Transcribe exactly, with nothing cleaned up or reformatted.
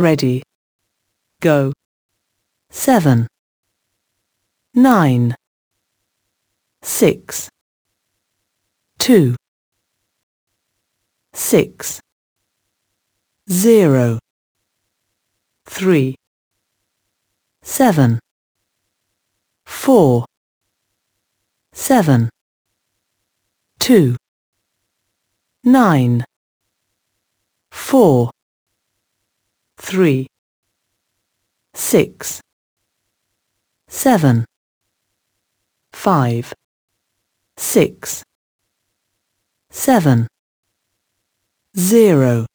Ready. Go. Seven. Nine. Six. Two. Six. Zero. Three. Seven. Four. Seven. Two. Nine. Four. Three. Six. Seven. Five. Six. Seven. Zero.